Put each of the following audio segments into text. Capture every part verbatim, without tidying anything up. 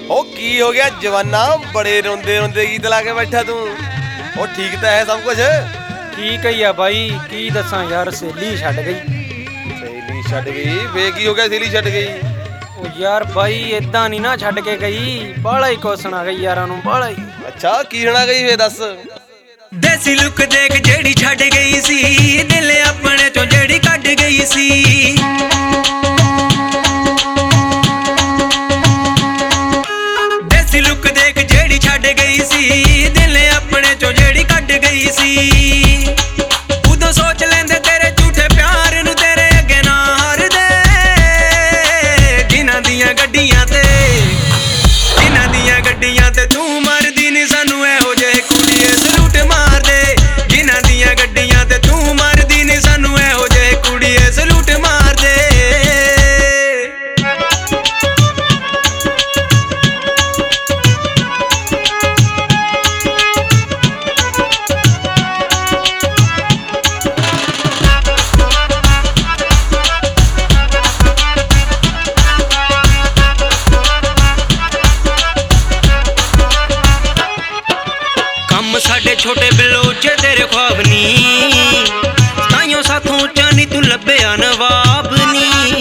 ओ की हो गया जवाना, बड़े रोंदे रोंदे गीत ला के बैठा तू। ओ ठीक तो है सब कुछ? ठीक ही आ भाई, की दसा यार सहेली छड़ गई। सहेली छड़ गई? वे की हो गया सहेली छड़ गई? ओ यार भाई इदा नहीं ना छड़ के गई, बाला ही कुछ सुना गई यारां नूं बाला ही। अच्छा की सुना गई वे दस? देसी लुक देख जेड़ी छड़ गई सी, दिल अपने चों जेड़ी कट गई सी। देसी लुक देख जेड़ी छड़ गई सी, दिल अपने चों जेड़ी कट गई सी। उदों सोच लेंदे तेरे झूठे प्यार नूं तेरे अगे ना हार दे। जिन्हां दियां गड्डियां ते जिन्हां दियां गड्डियां ते तू मरदी नी, सानू एहो जेहे कुड़िए सलूट मार दे। जिन्हां दियां गड्डियां ते तू मरदी नी, सानू एहो जेहे कुड़िए सलूट मार दे। साडे छोटे बिलोचे तेरे ख्वाब नी, ताइयों साथों ऊंचा नी तू लब्बेया नवाब नी।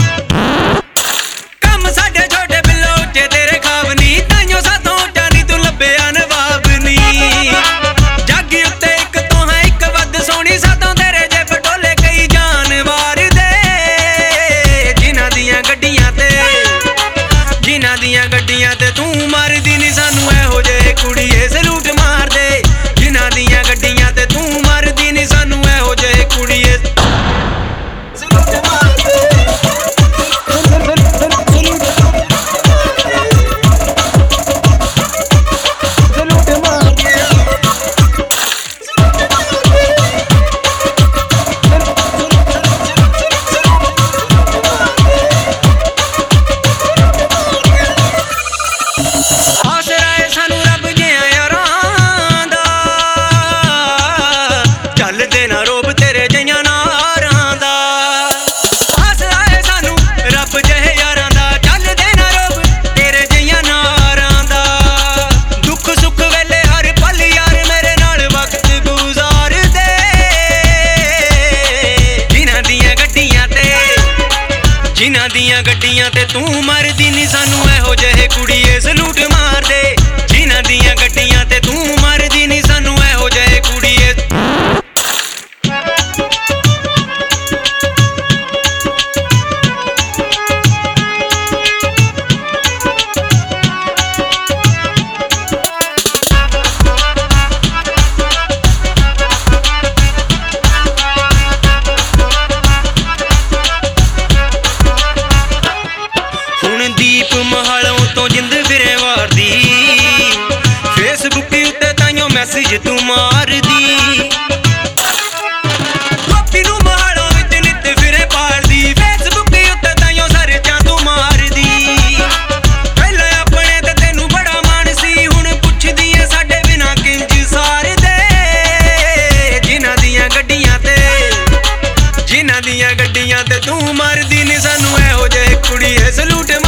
कम साडे छोटे बिलोचे तेरे ख्वाब नी, ताइयों साथों ऊंचा नी तू लब्बेया नवाब नी। जागी उत्ते इक तो है इक वध सोहनी, साथों तेरे जे पटोले कई जानवार दे। जिन्हां दियां गड्डियां ते जिन्हां दियां गड्डियां ते तू मरदी नी, सानू एहो जेहे कुड़िए सलूट मार दे। जिन्हां दियां गड्डियां ते तू मरदी नी, सानू एहो जेहे कुड़िए सलूट मार दे। सलूट मार दे। आसरा है सानू रब जिया यारां दा, चल देना रोब तेरे जिया नारां दा। आसरा है सानू रब जिहे यारां दा, चल देना रोब तेरे जिया नारां दा। दुख सुख वेले हर पल यार मेरे नाल वक्त गुजार दे। जिन्हां दियां गड्डियां ते जिन्हां दियां गड्डियां ते तू मरदी नी, सानू एहो जेहे कुड़िए सलूट मार दे। जिन्हां दियां गड्डियां ते तू मरदी नी, सानू एहो जेहे कुड़िए हुण दीप महालों तो जिंद फिरे वार दी। फेसबुक उत्ते ताइयों मैसेज तू मार दी। गोपी नूं महालों विच नित फिरे पार दी। फेसबुक उत्ते ताइयों सर्चां तू मार दी। पहले अपने ते तैनू बड़ा मान सी, हुण पुछदी ऐ साडे बिना किंज सार दे। जिन्हां दियां गड्डियां ते जिन्हां दियां गड्डियां ते तू मरदी नी, सानू एहो जेहे कुड़िए सलूट